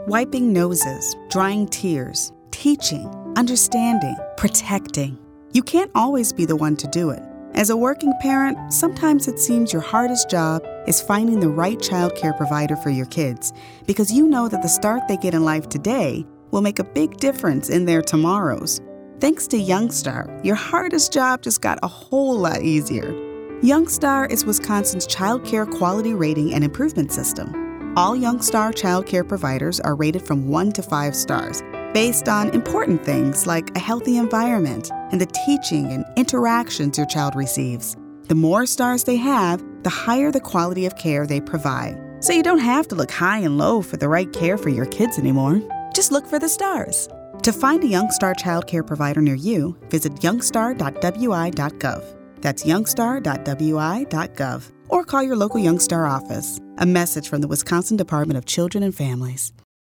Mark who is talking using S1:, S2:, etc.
S1: Wiping noses, drying tears, teaching, understanding, protecting. You can't always be the one to do it. As a working parent, sometimes it seems your hardest job is finding the right childcare provider for your kids, because you know that the start they get in life today will make a big difference in their tomorrows. Thanks to Youngstar, your hardest job just got a whole lot easier. Youngstar is Wisconsin's childcare quality rating and improvement system. All Youngstar childcare providers are rated from 1 to 5 stars, based on important things like a healthy environment and the teaching and interactions your child receives. The more stars they have, the higher the quality of care they provide. So you don't have to look high and low for the right care for your kids anymore. Just look for the stars. To find a Youngstar childcare provider near you, visit youngstar.wi.gov. That's youngstar.wi.gov. Or call your local Youngstar office. A message from the Wisconsin Department of Children and Families.